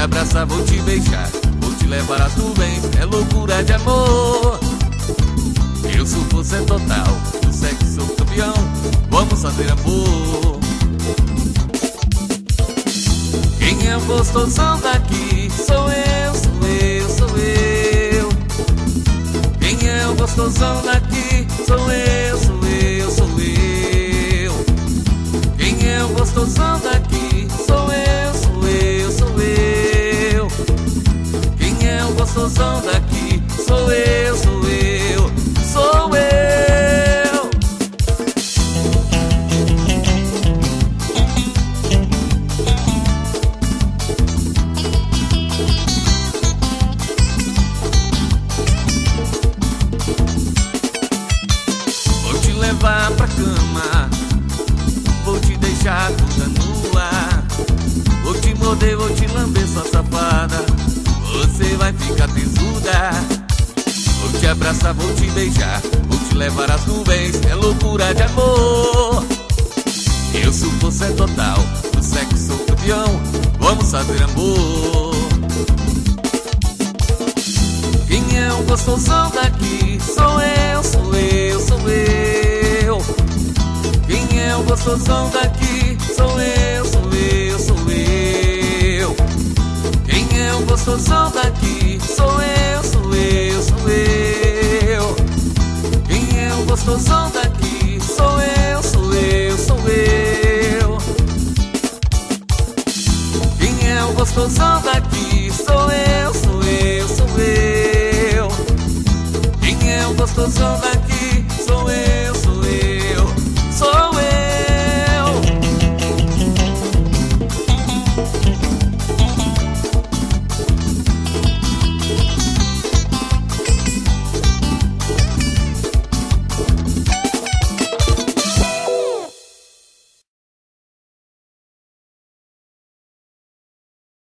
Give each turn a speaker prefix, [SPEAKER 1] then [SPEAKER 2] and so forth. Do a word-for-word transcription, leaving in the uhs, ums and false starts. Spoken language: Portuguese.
[SPEAKER 1] abraçar, vou te beijar, vou te levar às nuvens, é loucura de amor. Eu sou força total, do sexo sou campeão, vamos fazer amor. Quem é o gostosão daqui? Sou eu, sou eu, sou eu. Quem é o gostosão daqui? Sou eu, sou eu, sou eu. Quem é o gostosão daqui? Sou eu, sou eu, sou eu. Quem é o gostosão daqui? Sou eu, sou eu, sou eu. Vou te levar pra cama, vou te deixar toda nua, vou te morder, vou te lamber, sua safada, você vai ficar tesuda. Vou te abraçar, vou te beijar, vou te levar às nuvens, é loucura de amor. Eu sou força total, do sexo sou campeão, vamos fazer amor. Quem é o gostosão daqui? Sou eu, sou eu, sou eu. Quem é o gostosão daqui? Sou eu, sou eu, sou eu. Quem é o gostosão daqui? Sou eu, sou eu, sou eu. Quem é o gostosão daqui? Sou eu, sou eu, sou eu. Quem é o gostosão daqui? Sou eu, sou eu, sou eu. Quem é o gostosão daqui? Sou eu.